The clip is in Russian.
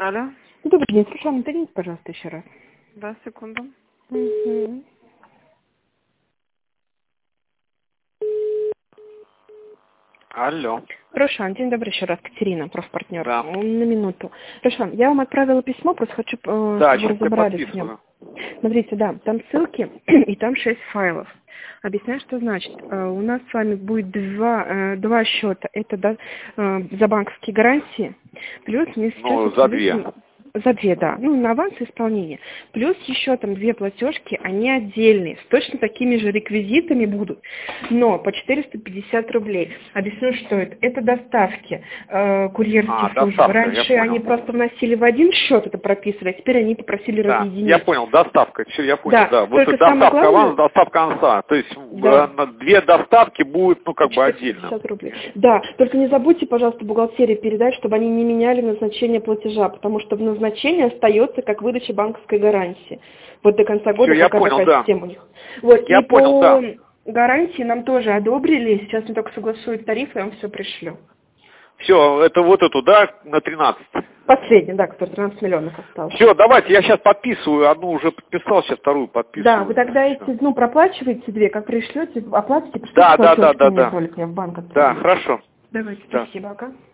Алло. Добрый день, Руслан, наберите, пожалуйста, еще раз. Да, секунду. Угу. Алло. Рошан, день добрый еще раз, Катерина, профпартнер. Да. На минуту. Рошан, я вам отправила письмо, просто хочу, Да, чтобы вы сейчас я разобрались в нем. подписываю. Смотрите, да, там ссылки, и там 6 файлов. Объясняю, что значит. У нас с вами будет два счета. Это за банковские гарантии. Плюс мне сейчас... Ну, за две. За две, да. Ну, на аванс исполнение. Плюс еще там 2 платежки, они отдельные, с точно такими же реквизитами будут, но по 450 рублей. Объясню, что это. Это доставки курьерских служб. Доставка, Раньше я они понял. просто вносили в один счет, это прописывали, а теперь они попросили Да, разъединить. я понял, доставка, все, я понял, да. Вот только это самое доставка главное... аванс, доставка анса. То есть Да. на 2 доставки будет, ну, как бы отдельно. 450 рублей. Да, только не забудьте, пожалуйста, бухгалтерии передать, чтобы они не меняли назначение платежа, потому что назначение остается как выдача банковской гарантии. Вот до конца года, Всё, я пока понял, такая да. система у них. Вот, Я и понял, по да. гарантии нам тоже одобрили, сейчас мне только согласуют тариф, я вам все пришлю. Все, это вот эту, да, на 13. Последний, да, который 13 миллионов осталось. Все, давайте, я сейчас подписываю, одну уже подписал, сейчас вторую подписываю. Да, вы тогда Всё. эти, проплачиваете 2, как пришлете, оплатите, Да, пришлите платежки да. мне только, я в банк Да, отправлю. хорошо. Давайте, Да. спасибо, ага.